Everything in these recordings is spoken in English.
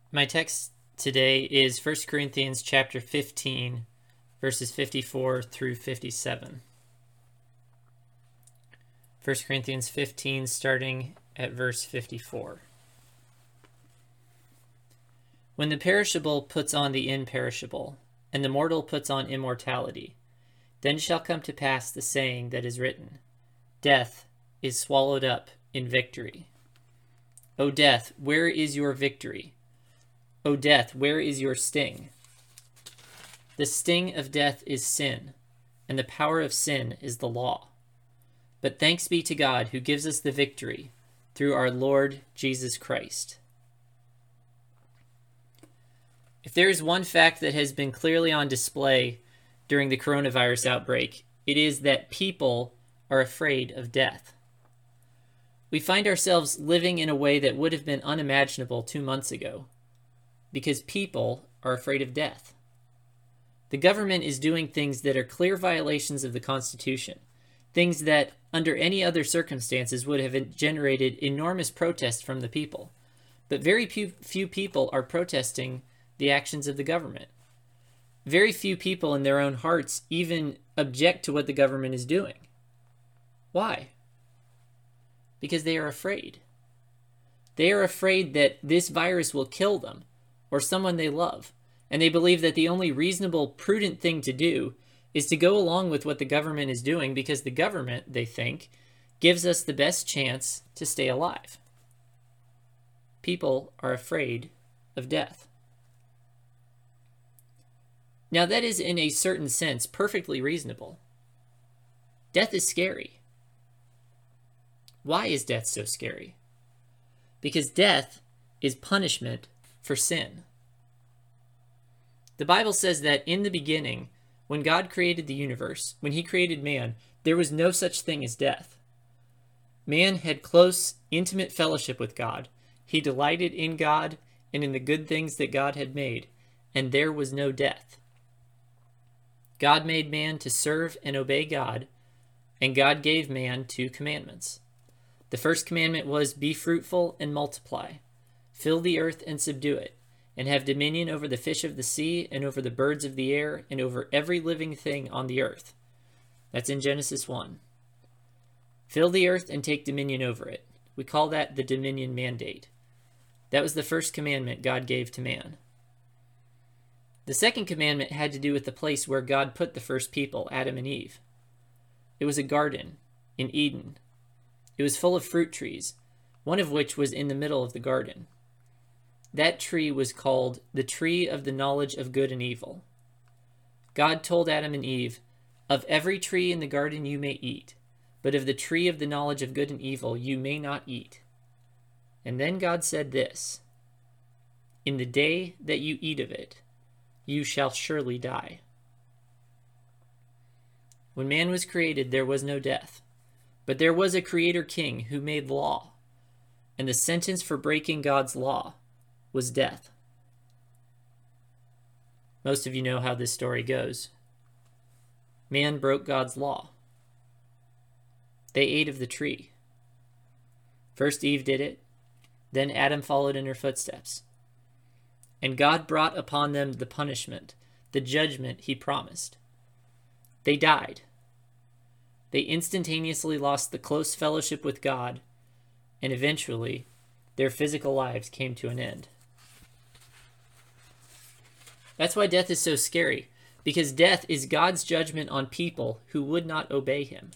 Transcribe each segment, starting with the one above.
My text today is 1 Corinthians chapter 15, verses 54 through 57. 1 Corinthians 15, starting at verse 54. When the perishable puts on the imperishable, and the mortal puts on immortality, then shall come to pass the saying that is written, Death is swallowed up in victory. O death, where is your victory? O death, where is your sting? The sting of death is sin, and the power of sin is the law. But thanks be to God who gives us the victory through our Lord Jesus Christ. If there is one fact that has been clearly on display during the coronavirus outbreak, it is that people are afraid of death. We find ourselves living in a way that would have been unimaginable 2 months ago, because people are afraid of death. The government is doing things that are clear violations of the Constitution, things that, under any other circumstances, would have generated enormous protest from the people. But very few people are protesting the actions of the government. Very few people in their own hearts even object to what the government is doing. Why? Because they are afraid. They are afraid that this virus will kill them or someone they love, and they believe that the only reasonable, prudent thing to do is to go along with what the government is doing because the government, they think, gives us the best chance to stay alive. People are afraid of death. Now, that is, in a certain sense, perfectly reasonable. Death is scary. Why is death so scary? Because death is punishment for sin. The Bible says that in the beginning, when God created the universe, when he created man, there was no such thing as death. Man had close, intimate fellowship with God. He delighted in God and in the good things that God had made, and there was no death. God made man to serve and obey God, and God gave man 2 commandments. The first commandment was, be fruitful and multiply. Fill the earth and subdue it, and have dominion over the fish of the sea, and over the birds of the air, and over every living thing on the earth. That's in Genesis 1. Fill the earth and take dominion over it. We call that the dominion mandate. That was the first commandment God gave to man. The second commandment had to do with the place where God put the first people, Adam and Eve. It was a garden in Eden. It was full of fruit trees, one of which was in the middle of the garden. That tree was called the tree of the knowledge of good and evil. God told Adam and Eve, of every tree in the garden you may eat, but of the tree of the knowledge of good and evil you may not eat. And then God said this, in the day that you eat of it, you shall surely die. When man was created, there was no death, but there was a creator king who made law, and the sentence for breaking God's law was death. Most of you know how this story goes. Man broke God's law. They ate of the tree. First Eve did it, then Adam followed in her footsteps. And God brought upon them the punishment, the judgment he promised. They died. They instantaneously lost the close fellowship with God, and eventually their physical lives came to an end. That's why death is so scary, because death is God's judgment on people who would not obey him.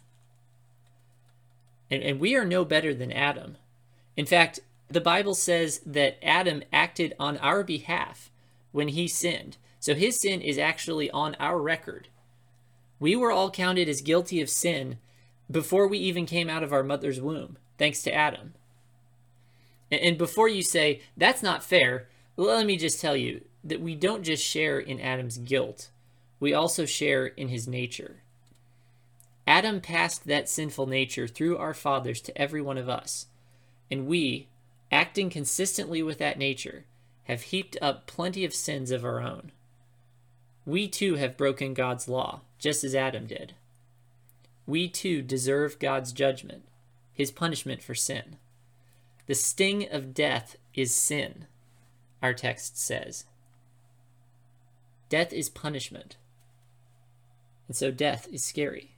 And we are no better than Adam. In fact, the Bible says that Adam acted on our behalf when he sinned. So his sin is actually on our record. We were all counted as guilty of sin before we even came out of our mother's womb, thanks to Adam. And before you say, that's not fair, let me just tell you that we don't just share in Adam's guilt, we also share in his nature. Adam passed that sinful nature through our fathers to every one of us, and we, acting consistently with that nature, have heaped up plenty of sins of our own. We too have broken God's law, just as Adam did. We too deserve God's judgment, his punishment for sin. The sting of death is sin. our text says. Death is punishment. And so death is scary.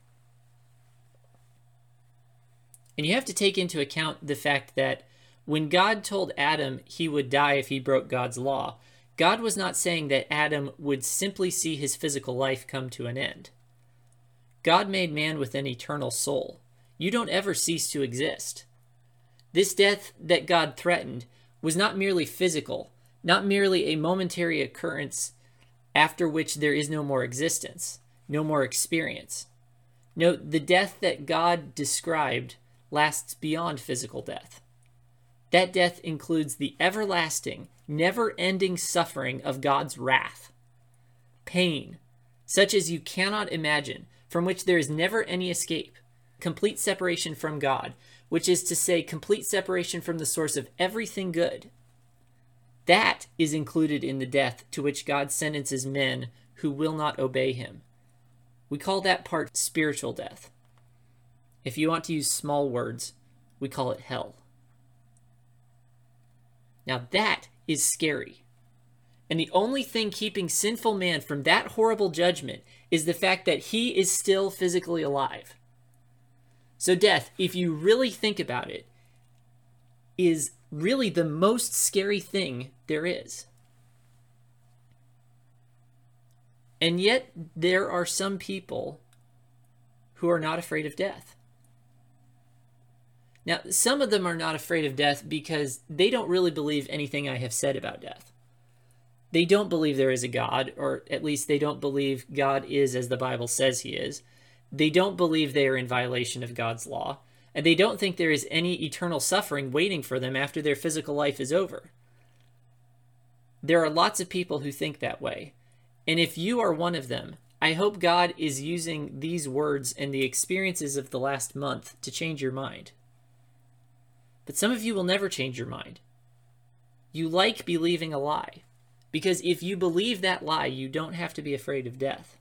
And you have to take into account the fact that when God told Adam he would die if he broke God's law, God was not saying that Adam would simply see his physical life come to an end. God made man with an eternal soul. You don't ever cease to exist. This death that God threatened was not merely physical, not merely a momentary occurrence after which there is no more existence, no more experience. No, the death that God described lasts beyond physical death. That death includes the everlasting, never-ending suffering of God's wrath. Pain, such as you cannot imagine, from which there is never any escape. Complete separation from God, which is to say complete separation from the source of everything good. That is included in the death to which God sentences men who will not obey him. We call that part spiritual death. If you want to use small words, we call it hell. Now that is scary. And the only thing keeping sinful man from that horrible judgment is the fact that he is still physically alive. So death, if you really think about it, is really the most scary thing there is. And yet there are some people who are not afraid of death. Now, some of them are not afraid of death because they don't really believe anything I have said about death. They don't believe there is a God, or at least they don't believe God is as the Bible says he is. They don't believe they are in violation of God's law, and they don't think there is any eternal suffering waiting for them after their physical life is over. There are lots of people who think that way, and if you are one of them, I hope God is using these words and the experiences of the last month to change your mind. But some of you will never change your mind. You like believing a lie, because if you believe that lie, you don't have to be afraid of death.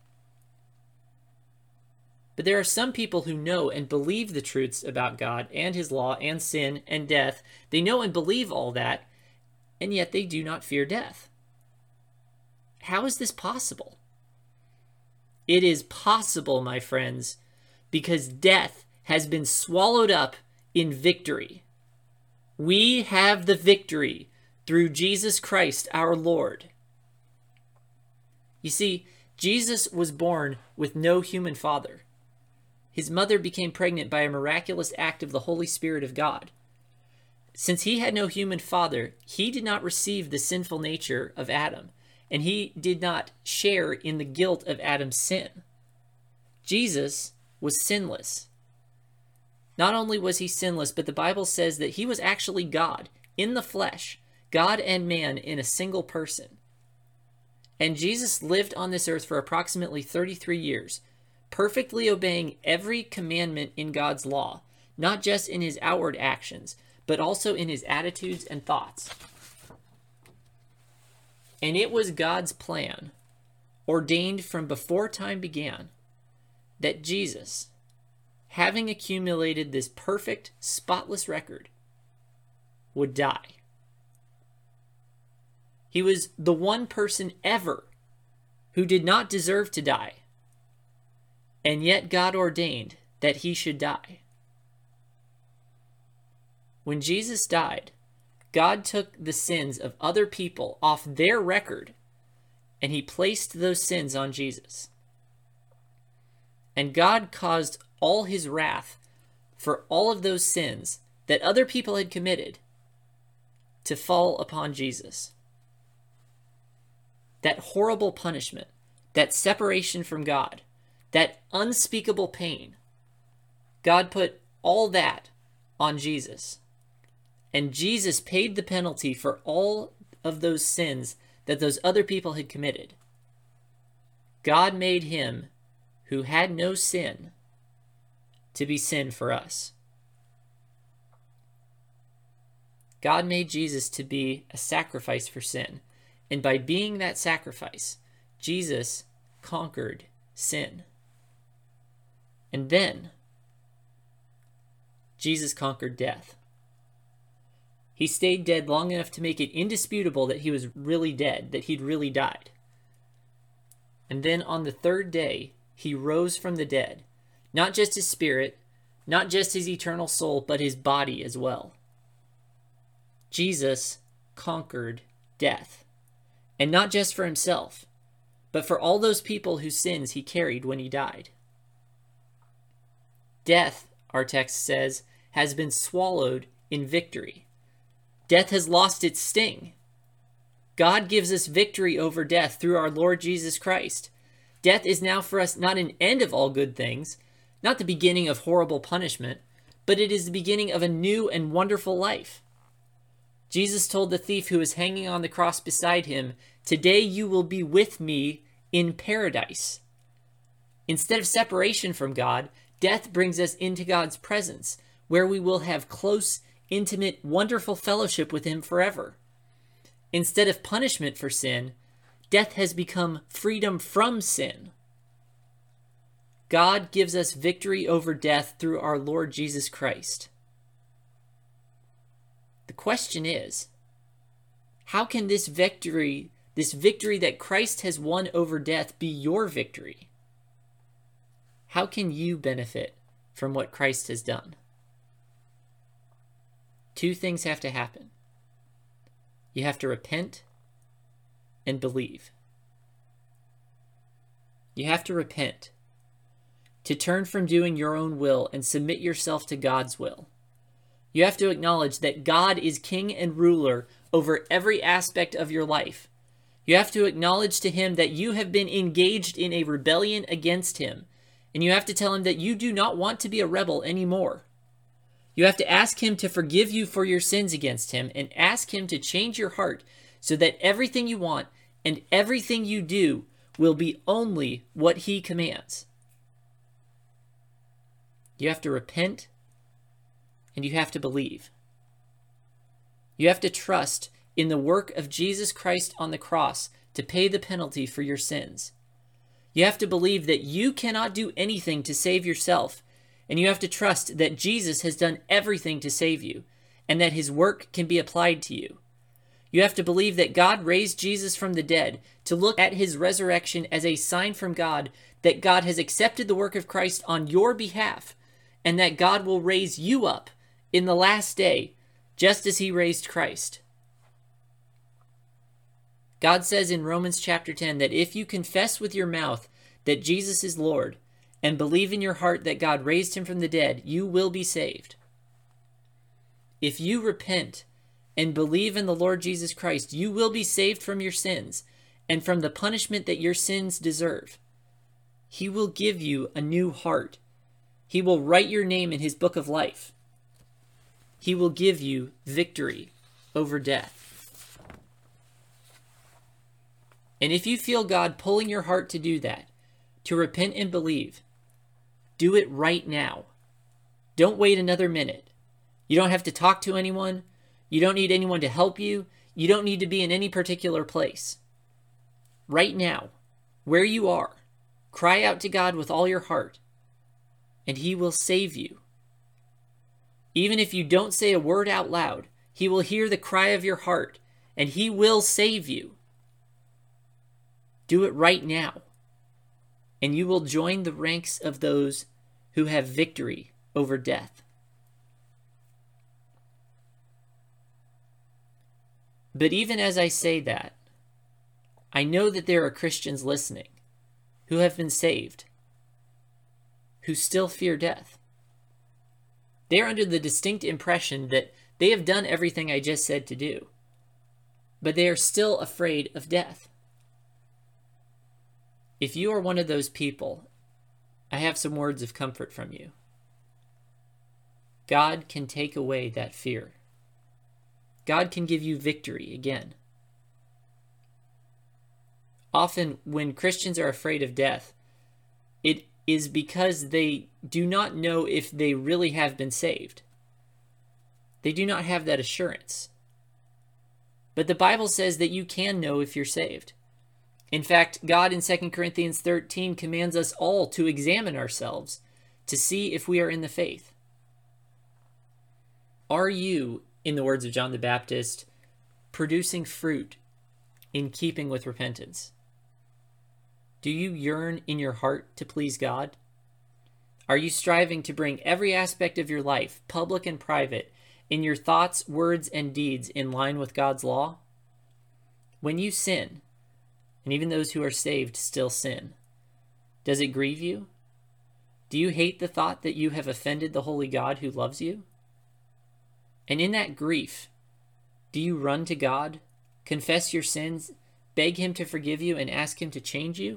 But there are some people who know and believe the truths about God and his law and sin and death. They know and believe all that, and yet they do not fear death. How is this possible? It is possible, my friends, because death has been swallowed up in victory. We have the victory through Jesus Christ our Lord. You see, Jesus was born with no human father. His mother became pregnant by a miraculous act of the Holy Spirit of God. Since he had no human father, he did not receive the sinful nature of Adam, and he did not share in the guilt of Adam's sin. Jesus was sinless. Not only was he sinless, but the Bible says that he was actually God in the flesh, God and man in a single person. And Jesus lived on this earth for approximately 33 years, perfectly obeying every commandment in God's law, not just in his outward actions, but also in his attitudes and thoughts. And it was God's plan, ordained from before time began, that Jesus, having accumulated this perfect, spotless record, would die. He was the one person ever who did not deserve to die, and yet God ordained that he should die. When Jesus died, God took the sins of other people off their record, and he placed those sins on Jesus. And God caused all his wrath for all of those sins that other people had committed to fall upon Jesus. That horrible punishment, that separation from God, that unspeakable pain, God put all that on Jesus. And Jesus paid the penalty for all of those sins that those other people had committed. God made him who had no sin to be sin for us. God made Jesus to be a sacrifice for sin. And by being that sacrifice, Jesus conquered sin. And then, Jesus conquered death. He stayed dead long enough to make it indisputable that he was really dead, that he'd really died. And then on the third day, he rose from the dead, not just his spirit, not just his eternal soul, but his body as well. Jesus conquered death, and not just for himself, but for all those people whose sins he carried when he died. Death, our text says, has been swallowed in victory. Death has lost its sting. God gives us victory over death through our Lord Jesus Christ. Death is now for us not an end of all good things, not the beginning of horrible punishment, but it is the beginning of a new and wonderful life. Jesus told the thief who was hanging on the cross beside him, "Today you will be with me in paradise." Instead of separation from God, death brings us into God's presence, where we will have close, intimate, wonderful fellowship with him forever. Instead of punishment for sin, death has become freedom from sin. God gives us victory over death through our Lord Jesus Christ. The question is, how can this victory that Christ has won over death, be your victory? How can you benefit from what Christ has done? Two things have to happen. You have to repent and believe. You have to repent, to turn from doing your own will and submit yourself to God's will. You have to acknowledge that God is king and ruler over every aspect of your life. You have to acknowledge to him that you have been engaged in a rebellion against him, and you have to tell him that you do not want to be a rebel anymore. You have to ask him to forgive you for your sins against him and ask him to change your heart so that everything you want and everything you do will be only what he commands. You have to repent and you have to believe. You have to trust in the work of Jesus Christ on the cross to pay the penalty for your sins. You have to believe that you cannot do anything to save yourself, and you have to trust that Jesus has done everything to save you, and that his work can be applied to you. You have to believe that God raised Jesus from the dead, to look at his resurrection as a sign from God that God has accepted the work of Christ on your behalf, and that God will raise you up in the last day, just as he raised Christ. God says in Romans chapter 10 that if you confess with your mouth that Jesus is Lord and believe in your heart that God raised him from the dead, you will be saved. If you repent and believe in the Lord Jesus Christ, you will be saved from your sins and from the punishment that your sins deserve. He will give you a new heart. He will write your name in his book of life. He will give you victory over death. And if you feel God pulling your heart to do that, to repent and believe, do it right now. Don't wait another minute. You don't have to talk to anyone. You don't need anyone to help you. You don't need to be in any particular place. Right now, where you are, cry out to God with all your heart, and he will save you. Even if you don't say a word out loud, he will hear the cry of your heart, and he will save you. Do it right now, and you will join the ranks of those who have victory over death. But even as I say that, I know that there are Christians listening who have been saved, who still fear death. They are under the distinct impression that they have done everything I just said to do, but they are still afraid of death. If you are one of those people, I have some words of comfort from you. God can take away that fear. God can give you victory again. Often, when Christians are afraid of death, it is because they do not know if they really have been saved. They do not have that assurance. But the Bible says that you can know if you're saved. In fact, God in 2 Corinthians 13 commands us all to examine ourselves to see if we are in the faith. Are you in the words of John the Baptist, producing fruit in keeping with repentance? Do you yearn in your heart to please God? Are you striving to bring every aspect of your life, public and private, in your thoughts, words, and deeds in line with God's law? When you sin, and even those who are saved still sin, does it grieve you? Do you hate the thought that you have offended the holy God who loves you? And in that grief, do you run to God, confess your sins, beg Him to forgive you, and ask Him to change you?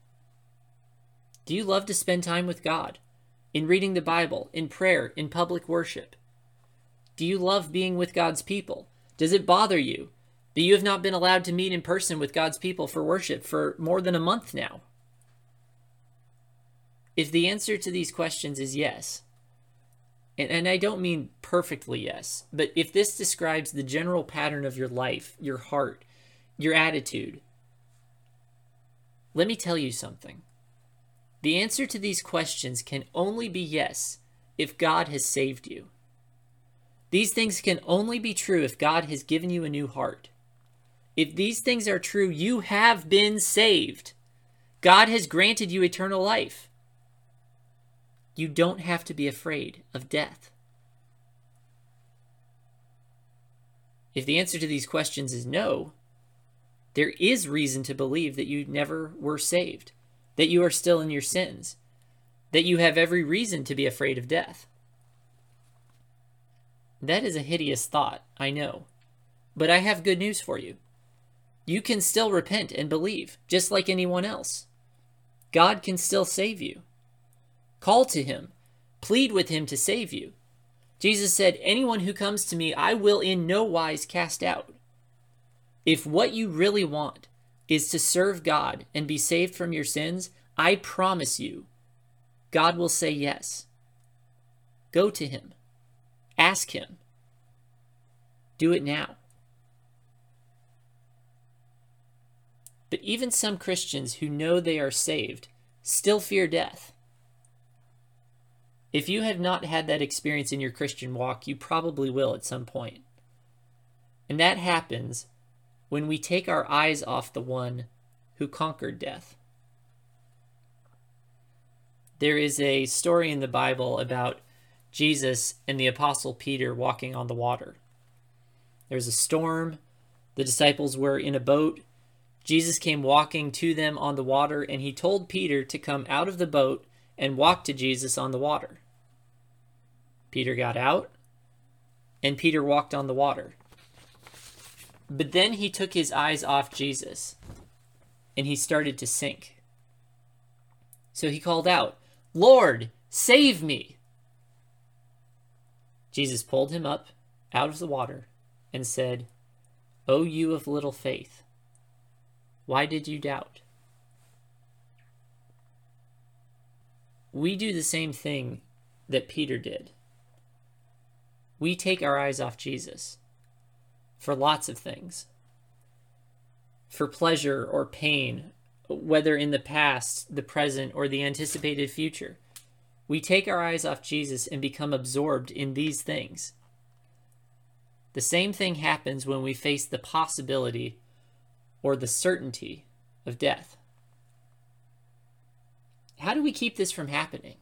Do you love to spend time with God, in reading the Bible, in prayer, in public worship? Do you love being with God's people? Does it bother you that you have not been allowed to meet in person with God's people for worship for more than a month now? If the answer to these questions is yes, and I don't mean perfectly yes, but if this describes the general pattern of your life, your heart, your attitude, let me tell you something. The answer to these questions can only be yes if God has saved you. These things can only be true if God has given you a new heart. If these things are true, you have been saved. God has granted you eternal life. You don't have to be afraid of death. If the answer to these questions is no, there is reason to believe that you never were saved, that you are still in your sins, that you have every reason to be afraid of death. That is a hideous thought, I know, but I have good news for you. You can still repent and believe, just like anyone else. God can still save you. Call to Him. Plead with Him to save you. Jesus said, "Anyone who comes to me, I will in no wise cast out." If what you really want is to serve God and be saved from your sins, I promise you, God will say yes. Go to Him. Ask Him. Do it now. But even some Christians who know they are saved still fear death. If you have not had that experience in your Christian walk, you probably will at some point. And that happens when we take our eyes off the one who conquered death. There is a story in the Bible about Jesus and the Apostle Peter walking on the water. There's a storm. The disciples were in a boat. Jesus came walking to them on the water, and He told Peter to come out of the boat and walk to Jesus on the water. Peter got out, and Peter walked on the water. But then he took his eyes off Jesus, and he started to sink. So he called out, "Lord, save me!" Jesus pulled him up out of the water and said, "O you of little faith, why did you doubt?" We do the same thing that Peter did. We take our eyes off Jesus for lots of things. For pleasure or pain, whether in the past, the present, or the anticipated future. We take our eyes off Jesus and become absorbed in these things. The same thing happens when we face the possibility or the certainty of death. How do we keep this from happening?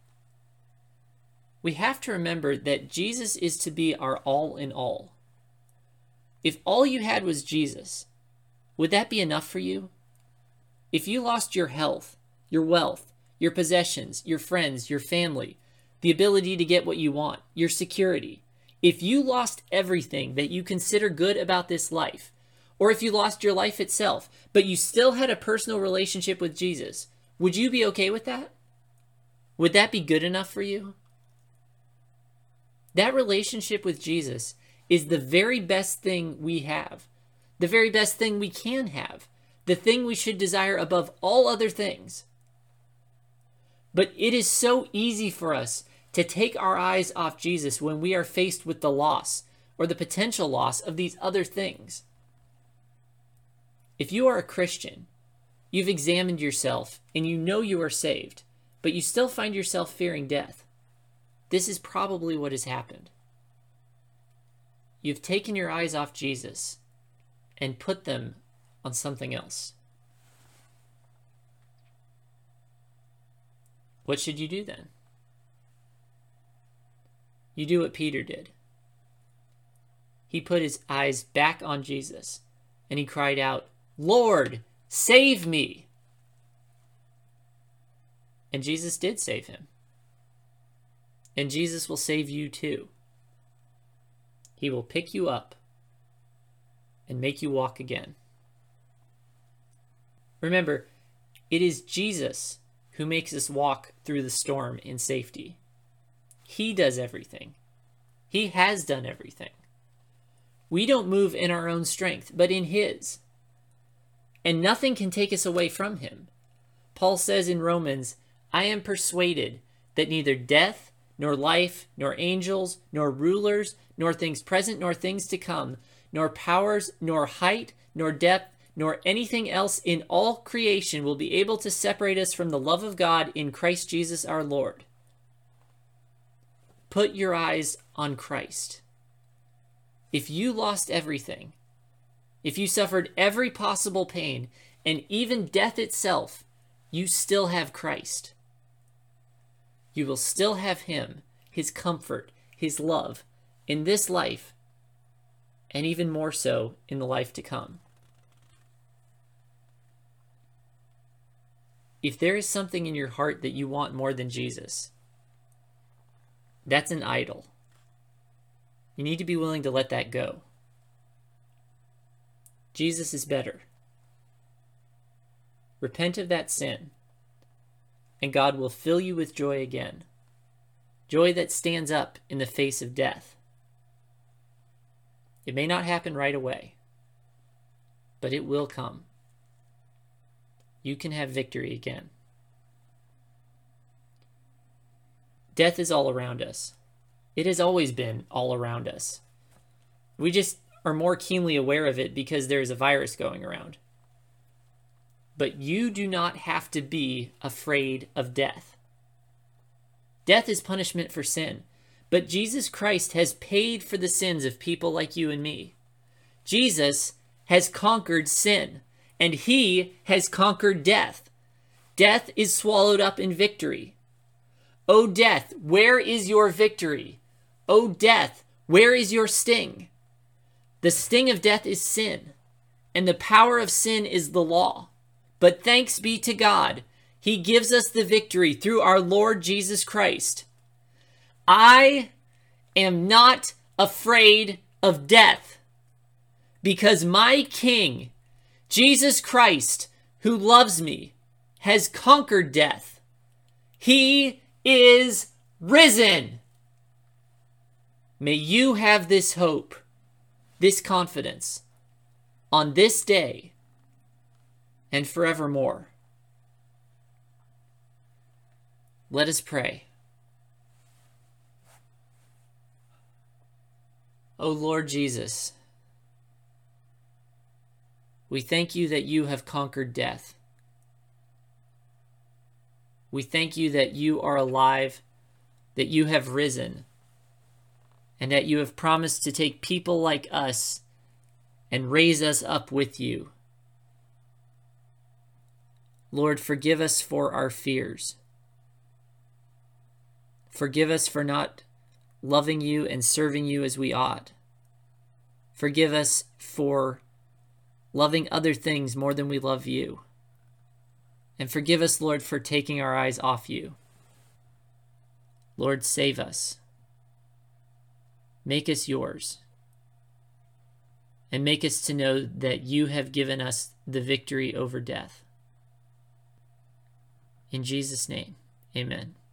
We have to remember that Jesus is to be our all in all. If all you had was Jesus, would that be enough for you? If you lost your health, your wealth, your possessions, your friends, your family, the ability to get what you want, your security, if you lost everything that you consider good about this life, or if you lost your life itself, but you still had a personal relationship with Jesus, would you be okay with that? Would that be good enough for you? That relationship with Jesus is the very best thing we have, the very best thing we can have, the thing we should desire above all other things. But it is so easy for us to take our eyes off Jesus when we are faced with the loss or the potential loss of these other things. If you are a Christian, you've examined yourself and you know you are saved, but you still find yourself fearing death, this is probably what has happened. you've taken your eyes off Jesus and put them on something else. What should you do then? You do what Peter did. He put his eyes back on Jesus and he cried out, "Lord, save me!" And Jesus did save him. And Jesus will save you too. He will pick you up and make you walk again. Remember, it is Jesus who makes us walk through the storm in safety. He does everything. He has done everything. We don't move in our own strength, but in His. And nothing can take us away from Him. Paul says in Romans, "I am persuaded that neither death, nor life, nor angels, nor rulers, nor things present, nor things to come, nor powers, nor height, nor depth, nor anything else in all creation will be able to separate us from the love of God in Christ Jesus our Lord." Put your eyes on Christ. If you lost everything, if you suffered every possible pain, and even death itself, you still have Christ. You will still have Him, His comfort, His love in this life, and even more so in the life to come. If there is something in your heart that you want more than Jesus, that's an idol. You need to be willing to let that go. Jesus is better. Repent of that sin, and God will fill you with joy again. Joy that stands up in the face of death. It may not happen right away, but it will come. You can have victory again. Death is all around us. It has always been all around us. We just are more keenly aware of it because there is a virus going around. But you do not have to be afraid of death. Death is punishment for sin, but Jesus Christ has paid for the sins of people like you and me. Jesus has conquered sin, and He has conquered death. Death is swallowed up in victory. O death, where is your victory? O death, where is your sting? The sting of death is sin, and the power of sin is the law. But thanks be to God, He gives us the victory through our Lord Jesus Christ. I am not afraid of death, because my King, Jesus Christ, who loves me, has conquered death. He is risen. May you have this hope, this confidence, on this day and forevermore. Let us pray. O Lord Jesus, we thank you that you have conquered death. We thank you that you are alive, that you have risen, and that you have promised to take people like us and raise us up with you. Lord, forgive us for our fears. Forgive us for not loving you and serving you as we ought. Forgive us for loving other things more than we love you. And forgive us, Lord, for taking our eyes off you. Lord, save us. Make us yours. And make us to know that you have given us the victory over death. In Jesus' name, amen.